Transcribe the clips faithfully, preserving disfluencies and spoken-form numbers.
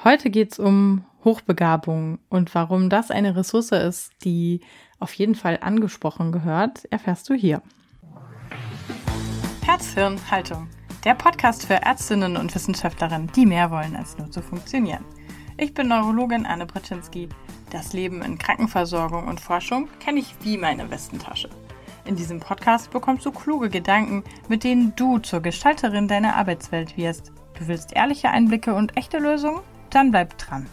Heute geht es um Hochbegabung und warum das eine Ressource ist, die auf jeden Fall angesprochen gehört, erfährst du hier. Herz-Hirn-Haltung, der Podcast für Ärztinnen und Wissenschaftlerinnen, die mehr wollen, als nur zu funktionieren. Ich bin Neurologin Anne Brzezinski. Das Leben in Krankenversorgung und Forschung kenne ich wie meine Westentasche. In diesem Podcast bekommst du kluge Gedanken, mit denen du zur Gestalterin deiner Arbeitswelt wirst. Du willst ehrliche Einblicke und echte Lösungen? Dann bleib dran.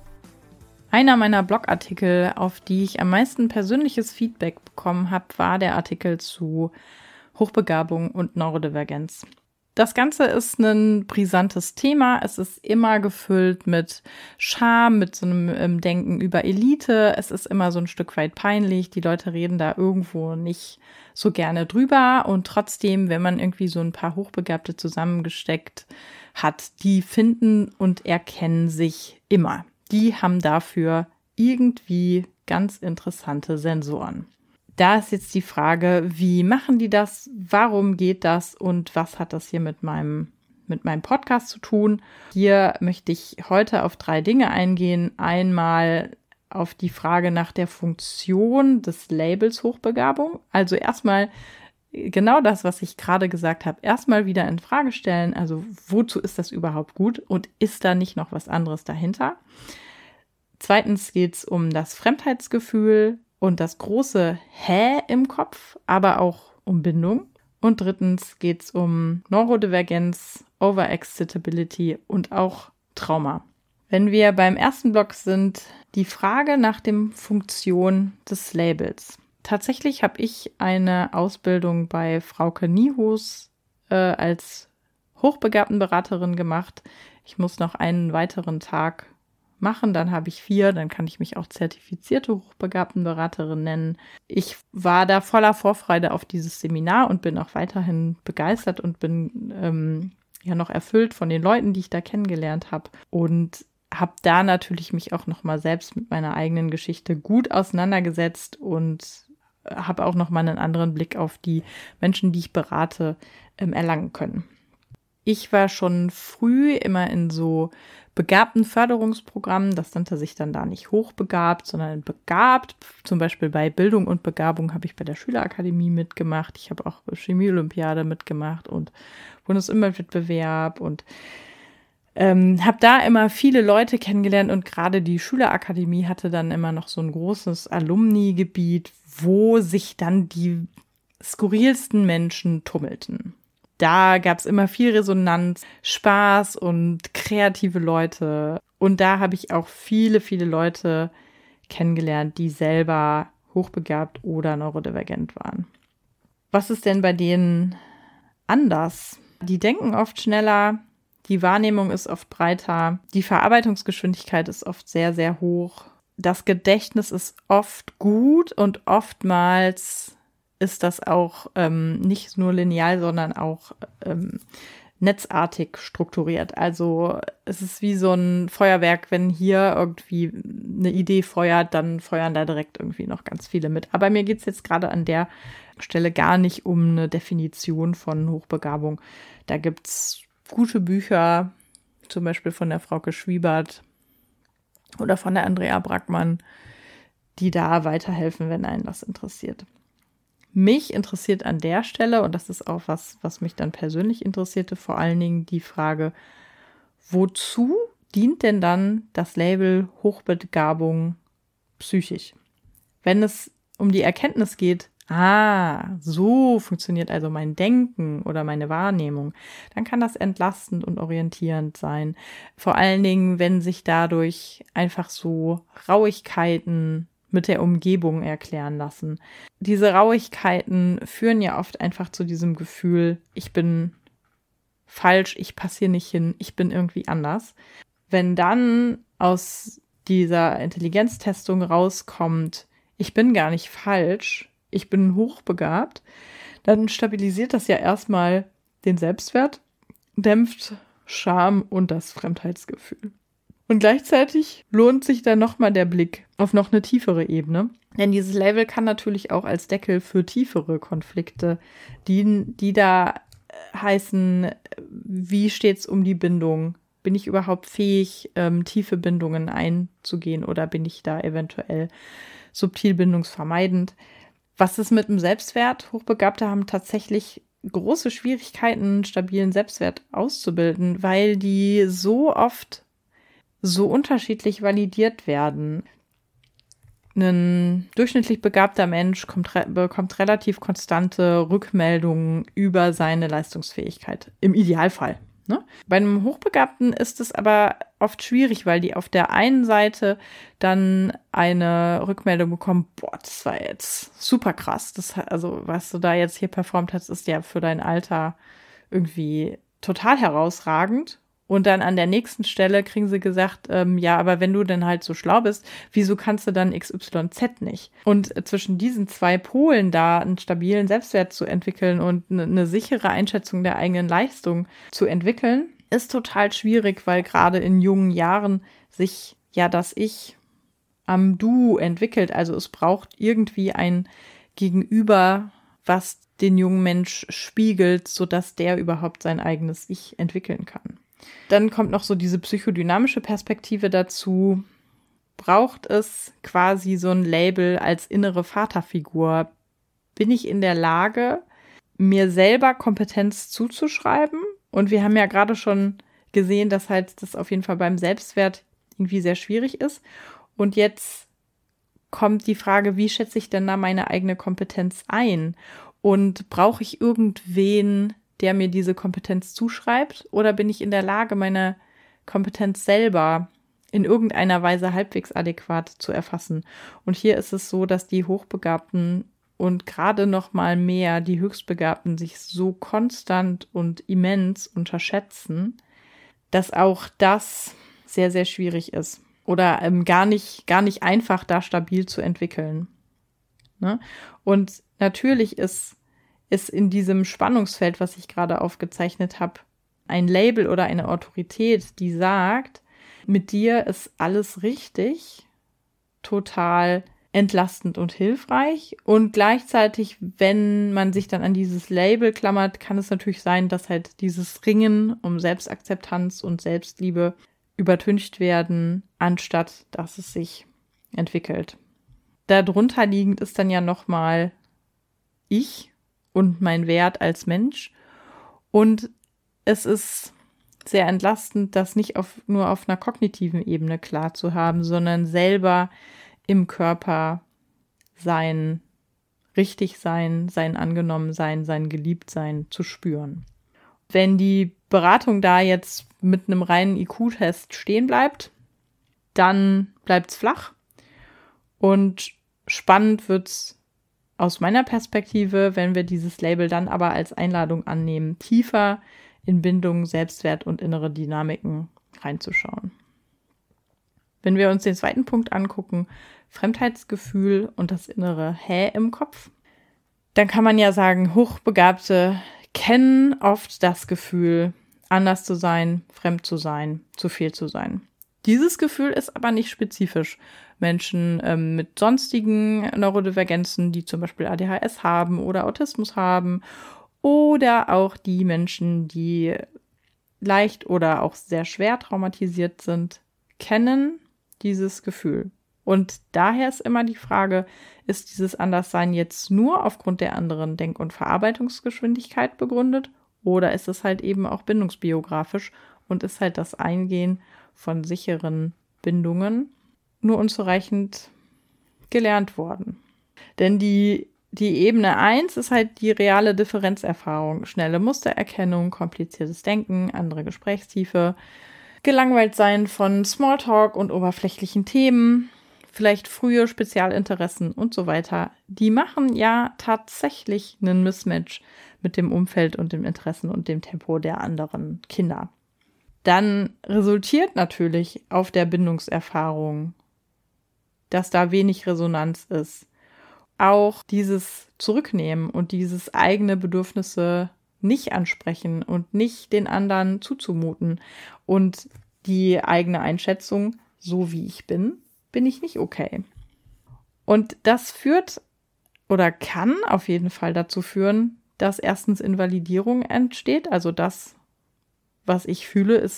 Einer meiner Blogartikel, auf die ich am meisten persönliches Feedback bekommen habe, war der Artikel zu Hochbegabung und Neurodivergenz. Das Ganze ist ein brisantes Thema. Es ist immer gefüllt mit Scham, mit so einem ähm, Denken über Elite. Es ist immer so ein Stück weit peinlich. Die Leute reden da irgendwo nicht so gerne drüber. Und trotzdem, wenn man irgendwie so ein paar Hochbegabte zusammengesteckt hat, die finden und erkennen sich immer. Die haben dafür irgendwie ganz interessante Sensoren. Da ist jetzt die Frage, wie machen die das, warum geht das und was hat das hier mit meinem, mit meinem Podcast zu tun? Hier möchte ich heute auf drei Dinge eingehen. Einmal auf die Frage nach der Funktion des Labels Hochbegabung. Also erstmal genau das, was ich gerade gesagt habe, erstmal wieder in Frage stellen. Also wozu ist das überhaupt gut und ist da nicht noch was anderes dahinter? Zweitens geht es um das Fremdheitsgefühl und das große Hä im Kopf, aber auch um Bindung. Und drittens geht es um Neurodivergenz, Overexcitability und auch Trauma. Wenn wir beim ersten Block sind, die Frage nach der Funktion des Labels. Tatsächlich habe ich eine Ausbildung bei Frauke Niehus äh, als Hochbegabtenberaterin gemacht. Ich muss noch einen weiteren Tag machen, dann habe ich vier, dann kann ich mich auch zertifizierte Hochbegabtenberaterin nennen. Ich war da voller Vorfreude auf dieses Seminar und bin auch weiterhin begeistert und bin ähm, ja noch erfüllt von den Leuten, die ich da kennengelernt habe und habe da natürlich mich auch noch mal selbst mit meiner eigenen Geschichte gut auseinandergesetzt und habe auch noch mal einen anderen Blick auf die Menschen, die ich berate, ähm, erlangen können. Ich war schon früh immer in so begabten Förderungsprogrammen, das nannte sich dann da nicht hochbegabt, sondern begabt. Zum Beispiel bei Bildung und Begabung habe ich bei der Schülerakademie mitgemacht. Ich habe auch Chemie-Olympiade mitgemacht und Bundesumweltwettbewerb und ähm, habe da immer viele Leute kennengelernt und gerade die Schülerakademie hatte dann immer noch so ein großes Alumni-Gebiet, wo sich dann die skurrilsten Menschen tummelten. Da gab es immer viel Resonanz, Spaß und kreative Leute. Und da habe ich auch viele, viele Leute kennengelernt, die selber hochbegabt oder neurodivergent waren. Was ist denn bei denen anders? Die denken oft schneller, die Wahrnehmung ist oft breiter, die Verarbeitungsgeschwindigkeit ist oft sehr, sehr hoch. Das Gedächtnis ist oft gut und oftmals ist das auch ähm, nicht nur lineal, sondern auch ähm, netzartig strukturiert. Also es ist wie so ein Feuerwerk, wenn hier irgendwie eine Idee feuert, dann feuern da direkt irgendwie noch ganz viele mit. Aber mir geht es jetzt gerade an der Stelle gar nicht um eine Definition von Hochbegabung. Da gibt es gute Bücher, zum Beispiel von der Frauke Schwiebert oder von der Andrea Brackmann, die da weiterhelfen, wenn einen das interessiert. Mich interessiert an der Stelle, und das ist auch was, was mich dann persönlich interessierte, vor allen Dingen die Frage, wozu dient denn dann das Label Hochbegabung psychisch? Wenn es um die Erkenntnis geht, ah, so funktioniert also mein Denken oder meine Wahrnehmung, dann kann das entlastend und orientierend sein. Vor allen Dingen, wenn sich dadurch einfach so Rauigkeiten mit der Umgebung erklären lassen. Diese Rauigkeiten führen ja oft einfach zu diesem Gefühl, ich bin falsch, ich passe hier nicht hin, ich bin irgendwie anders. Wenn dann aus dieser Intelligenztestung rauskommt, ich bin gar nicht falsch, ich bin hochbegabt, dann stabilisiert das ja erstmal den Selbstwert, dämpft Scham und das Fremdheitsgefühl. Und gleichzeitig lohnt sich dann nochmal der Blick auf noch eine tiefere Ebene. Denn dieses Label kann natürlich auch als Deckel für tiefere Konflikte dienen, die da heißen, wie steht es um die Bindung bin ich überhaupt fähig, ähm, tiefe Bindungen einzugehen oder bin ich da eventuell subtil bindungsvermeidend? Was ist mit dem Selbstwert? Hochbegabte haben tatsächlich große Schwierigkeiten, einen stabilen Selbstwert auszubilden, weil die so oft so unterschiedlich validiert werden. Ein durchschnittlich begabter Mensch kommt, bekommt relativ konstante Rückmeldungen über seine Leistungsfähigkeit, im Idealfall. Ne? Bei einem Hochbegabten ist es aber oft schwierig, weil die auf der einen Seite dann eine Rückmeldung bekommen, boah, das war jetzt super krass. Das, also, was du da jetzt hier performt hast, ist ja für dein Alter irgendwie total herausragend. Und dann an der nächsten Stelle kriegen sie gesagt, ähm, ja, aber wenn du denn halt so schlau bist, wieso kannst du dann X Y Z nicht? Und äh, zwischen diesen zwei Polen da einen stabilen Selbstwert zu entwickeln und eine, eine sichere Einschätzung der eigenen Leistung zu entwickeln, ist total schwierig, weil gerade in jungen Jahren sich ja das Ich am Du entwickelt. Also es braucht irgendwie ein Gegenüber, was den jungen Mensch spiegelt, sodass der überhaupt sein eigenes Ich entwickeln kann. Dann kommt noch so diese psychodynamische Perspektive dazu. Braucht es quasi so ein Label als innere Vaterfigur? Bin ich in der Lage, mir selber Kompetenz zuzuschreiben? Und wir haben ja gerade schon gesehen, dass halt das auf jeden Fall beim Selbstwert irgendwie sehr schwierig ist. Und jetzt kommt die Frage, wie schätze ich denn da meine eigene Kompetenz ein? Und brauche ich irgendwen, der mir diese Kompetenz zuschreibt, oder bin ich in der Lage, meine Kompetenz selber in irgendeiner Weise halbwegs adäquat zu erfassen? Und hier ist es so, dass die Hochbegabten und gerade noch mal mehr die Höchstbegabten sich so konstant und immens unterschätzen, dass auch das sehr, sehr schwierig ist oder ähm, gar nicht, gar nicht einfach, da stabil zu entwickeln. Ne? Und natürlich ist ist in diesem Spannungsfeld, was ich gerade aufgezeichnet habe, ein Label oder eine Autorität, die sagt, mit dir ist alles richtig, total entlastend und hilfreich. Und gleichzeitig, wenn man sich dann an dieses Label klammert, kann es natürlich sein, dass halt dieses Ringen um Selbstakzeptanz und Selbstliebe übertüncht werden, anstatt dass es sich entwickelt. Darunter liegend ist dann ja nochmal ich und mein Wert als Mensch. Und es ist sehr entlastend, das nicht auf, nur auf einer kognitiven Ebene klar zu haben, sondern selber im Körper sein Richtigsein, sein Angenommensein, sein Geliebtsein zu spüren. Wenn die Beratung da jetzt mit einem reinen I Q-Test stehen bleibt, dann bleibt's flach. Und spannend wird's aus meiner Perspektive, wenn wir dieses Label dann aber als Einladung annehmen, tiefer in Bindung, Selbstwert und innere Dynamiken reinzuschauen. Wenn wir uns den zweiten Punkt angucken, Fremdheitsgefühl und das innere Hä im Kopf, dann kann man ja sagen, Hochbegabte kennen oft das Gefühl, anders zu sein, fremd zu sein, zu viel zu sein. Dieses Gefühl ist aber nicht spezifisch. Menschen ähm, mit sonstigen Neurodivergenzen, die zum Beispiel A D H S haben oder Autismus haben, oder auch die Menschen, die leicht oder auch sehr schwer traumatisiert sind, kennen dieses Gefühl. Und daher ist immer die Frage, ist dieses Anderssein jetzt nur aufgrund der anderen Denk- und Verarbeitungsgeschwindigkeit begründet, oder ist es halt eben auch bindungsbiografisch und ist halt das Eingehen von sicheren Bindungen nur unzureichend gelernt worden. Denn die, die Ebene eins ist halt die reale Differenzerfahrung, schnelle Mustererkennung, kompliziertes Denken, andere Gesprächstiefe, gelangweilt sein von Smalltalk und oberflächlichen Themen, vielleicht frühe Spezialinteressen und so weiter. Die machen ja tatsächlich einen Mismatch mit dem Umfeld und den Interessen und dem Tempo der anderen Kinder. Dann resultiert natürlich auf der Bindungserfahrung, dass da wenig Resonanz ist. Auch dieses Zurücknehmen und dieses eigene Bedürfnisse nicht ansprechen und nicht den anderen zuzumuten und die eigene Einschätzung, so wie ich bin, bin ich nicht okay. Und das führt oder kann auf jeden Fall dazu führen, dass erstens Invalidierung entsteht, also das, was ich fühle, ist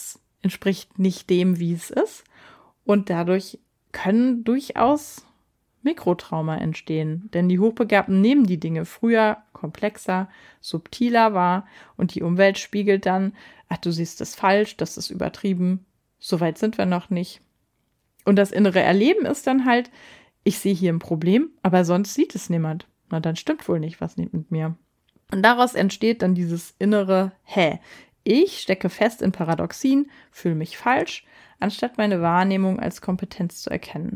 entspricht nicht dem, wie es ist. Und dadurch können durchaus Mikrotrauma entstehen. Denn die Hochbegabten nehmen die Dinge früher komplexer, subtiler wahr und die Umwelt spiegelt dann, ach, du siehst das falsch, das ist übertrieben, so weit sind wir noch nicht. Und das innere Erleben ist dann halt, ich sehe hier ein Problem, aber sonst sieht es niemand. Na, dann stimmt wohl nicht was nicht mit mir. Und daraus entsteht dann dieses innere Hä. Ich stecke fest in Paradoxien, fühle mich falsch, anstatt meine Wahrnehmung als Kompetenz zu erkennen.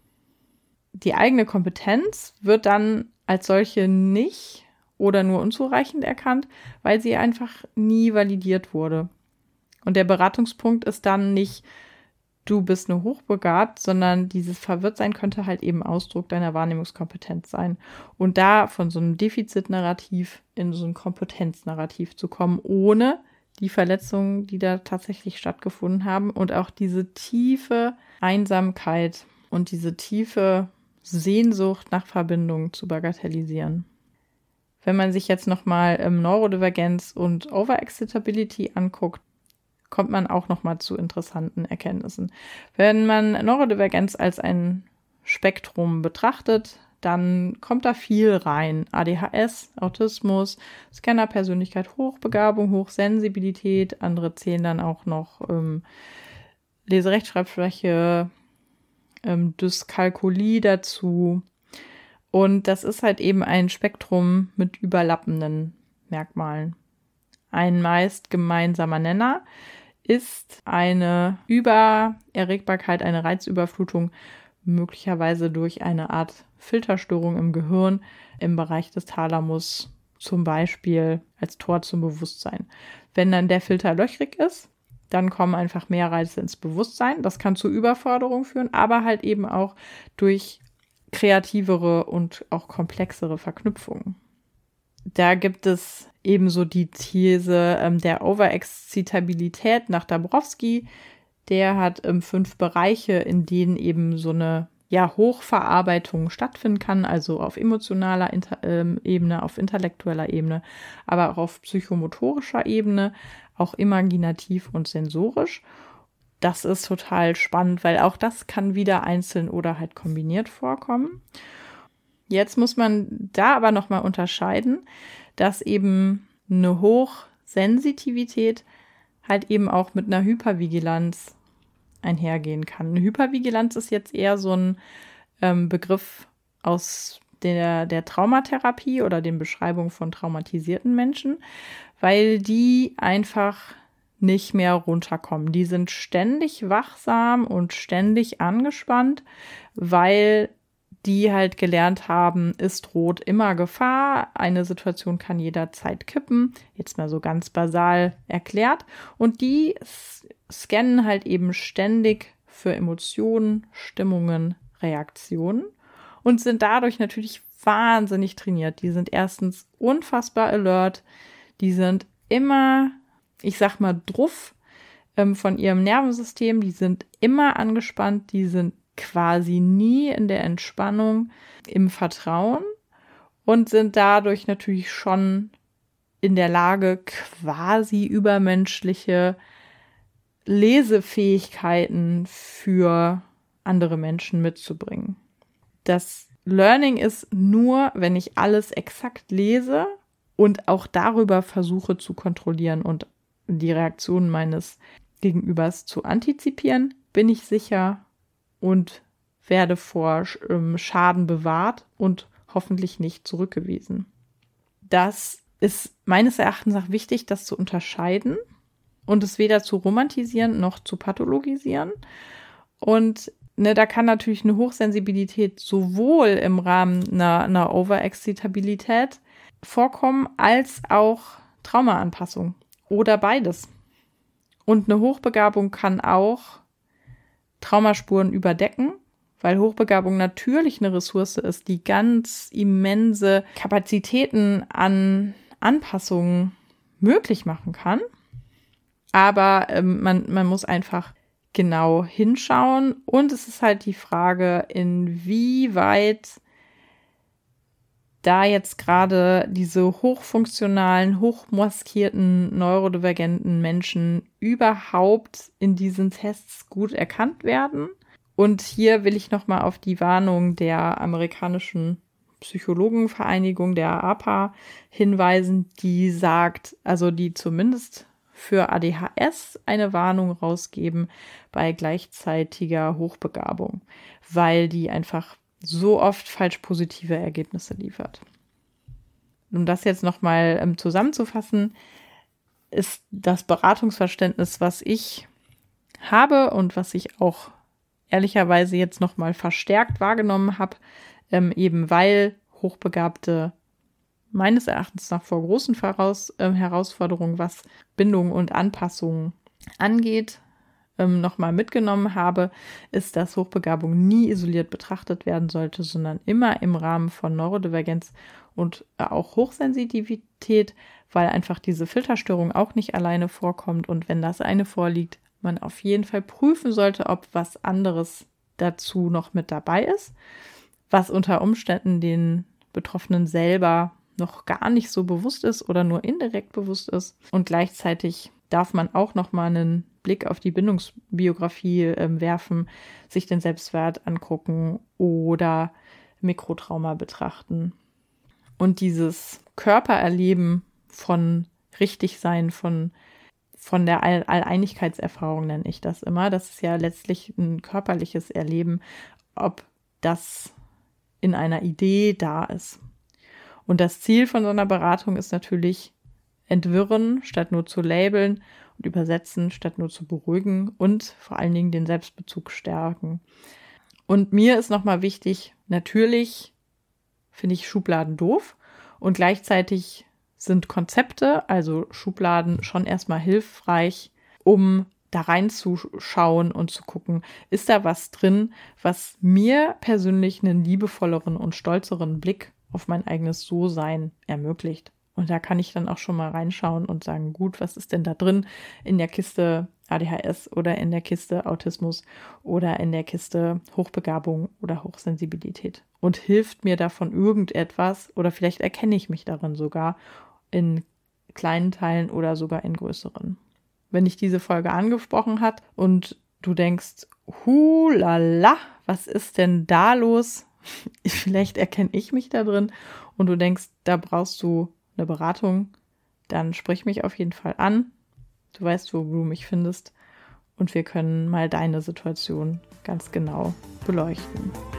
Die eigene Kompetenz wird dann als solche nicht oder nur unzureichend erkannt, weil sie einfach nie validiert wurde. Und der Beratungspunkt ist dann nicht, du bist nur hochbegabt, sondern dieses Verwirrtsein könnte halt eben Ausdruck deiner Wahrnehmungskompetenz sein. Und da von so einem Defizitnarrativ in so ein Kompetenznarrativ zu kommen, ohne die Verletzungen, die da tatsächlich stattgefunden haben und auch diese tiefe Einsamkeit und diese tiefe Sehnsucht nach Verbindung zu bagatellisieren. Wenn man sich jetzt nochmal ähm, Neurodivergenz und Overexcitability anguckt, kommt man auch nochmal zu interessanten Erkenntnissen. Wenn man Neurodivergenz als ein Spektrum betrachtet, dann kommt da viel rein. A D H S, Autismus, Scanner-Persönlichkeit, Hochbegabung, Hochsensibilität. Andere zählen dann auch noch ähm, Leserechtschreibschwäche, ähm, Dyskalkulie dazu. Und das ist halt eben ein Spektrum mit überlappenden Merkmalen. Ein meist gemeinsamer Nenner ist eine Übererregbarkeit, eine Reizüberflutung, möglicherweise durch eine Art Filterstörung im Gehirn im Bereich des Thalamus, zum Beispiel als Tor zum Bewusstsein. Wenn dann der Filter löchrig ist, dann kommen einfach mehr Reize ins Bewusstsein. Das kann zu Überforderung führen, aber halt eben auch durch kreativere und auch komplexere Verknüpfungen. Da gibt es ebenso die These ähm, der Overexcitabilität nach Dabrowski. Der hat ähm, fünf Bereiche, in denen eben so eine ja, Hochverarbeitung stattfinden kann, also auf emotionaler Inter- ähm, Ebene, auf intellektueller Ebene, aber auch auf psychomotorischer Ebene, auch imaginativ und sensorisch. Das ist total spannend, weil auch das kann wieder einzeln oder halt kombiniert vorkommen. Jetzt muss man da aber nochmal unterscheiden, dass eben eine Hochsensitivität halt eben auch mit einer Hypervigilanz einhergehen kann. Eine Hypervigilanz ist jetzt eher so ein ähm, Begriff aus der, der Traumatherapie oder den Beschreibungen von traumatisierten Menschen, weil die einfach nicht mehr runterkommen. Die sind ständig wachsam und ständig angespannt, weil die halt gelernt haben, es droht immer Gefahr, eine Situation kann jederzeit kippen, jetzt mal so ganz basal erklärt. Und die scannen halt eben ständig für Emotionen, Stimmungen, Reaktionen und sind dadurch natürlich wahnsinnig trainiert. Die sind erstens unfassbar alert, die sind immer, ich sag mal, druff ähm, von ihrem Nervensystem, die sind immer angespannt, die sind quasi nie in der Entspannung, im Vertrauen und sind dadurch natürlich schon in der Lage, quasi übermenschliche Lesefähigkeiten für andere Menschen mitzubringen. Das Learning ist nur, wenn ich alles exakt lese und auch darüber versuche zu kontrollieren und die Reaktionen meines Gegenübers zu antizipieren, bin ich sicher und werde vor Schaden bewahrt und hoffentlich nicht zurückgewiesen. Das ist meines Erachtens auch wichtig, das zu unterscheiden und es weder zu romantisieren noch zu pathologisieren. Und ne, da kann natürlich eine Hochsensibilität sowohl im Rahmen einer, einer Overexcitabilität vorkommen, als auch Traumaanpassung oder beides. Und eine Hochbegabung kann auch Traumaspuren überdecken, weil Hochbegabung natürlich eine Ressource ist, die ganz immense Kapazitäten an Anpassungen möglich machen kann. Aber ähm, man, man muss einfach genau hinschauen und es ist halt die Frage, inwieweit da jetzt gerade diese hochfunktionalen, hochmaskierten, neurodivergenten Menschen überhaupt in diesen Tests gut erkannt werden. Und hier will ich nochmal auf die Warnung der amerikanischen Psychologenvereinigung, der A P A, hinweisen, die sagt, also die zumindest für A D H S eine Warnung rausgeben bei gleichzeitiger Hochbegabung, weil die einfach so oft falsch positive Ergebnisse liefert. Um das jetzt nochmal ähm, zusammenzufassen, ist das Beratungsverständnis, was ich habe und was ich auch ehrlicherweise jetzt nochmal verstärkt wahrgenommen habe, ähm, eben weil Hochbegabte meines Erachtens nach vor großen Voraus, äh, Herausforderungen, was Bindung und Anpassung angeht, ähm, nochmal mitgenommen habe, ist, dass Hochbegabung nie isoliert betrachtet werden sollte, sondern immer im Rahmen von Neurodivergenz und äh, auch Hochsensitivität, weil einfach diese Filterstörung auch nicht alleine vorkommt und wenn das eine vorliegt, man auf jeden Fall prüfen sollte, ob was anderes dazu noch mit dabei ist, was unter Umständen den Betroffenen selber noch gar nicht so bewusst ist oder nur indirekt bewusst ist. Und gleichzeitig darf man auch noch mal einen Blick auf die Bindungsbiografie äh, werfen, sich den Selbstwert angucken oder Mikrotrauma betrachten. Und dieses Körpererleben von Richtigsein, von Von der Alleinigkeitserfahrung nenne ich das immer. Das ist ja letztlich ein körperliches Erleben, ob das in einer Idee da ist. Und das Ziel von so einer Beratung ist natürlich entwirren, statt nur zu labeln und übersetzen, statt nur zu beruhigen und vor allen Dingen den Selbstbezug stärken. Und mir ist nochmal wichtig, natürlich finde ich Schubladen doof und gleichzeitig sind Konzepte, also Schubladen, schon erstmal hilfreich, um da reinzuschauen und zu gucken, ist da was drin, was mir persönlich einen liebevolleren und stolzeren Blick auf mein eigenes So-Sein ermöglicht. Und da kann ich dann auch schon mal reinschauen und sagen, gut, was ist denn da drin in der Kiste A D H S oder in der Kiste Autismus oder in der Kiste Hochbegabung oder Hochsensibilität? Und hilft mir davon irgendetwas oder vielleicht erkenne ich mich darin sogar in kleinen Teilen oder sogar in größeren. Wenn dich diese Folge angesprochen hat und du denkst, hulala, was ist denn da los? Vielleicht erkenne ich mich da drin und du denkst, da brauchst du eine Beratung, dann sprich mich auf jeden Fall an. Du weißt, wo du mich findest und wir können mal deine Situation ganz genau beleuchten.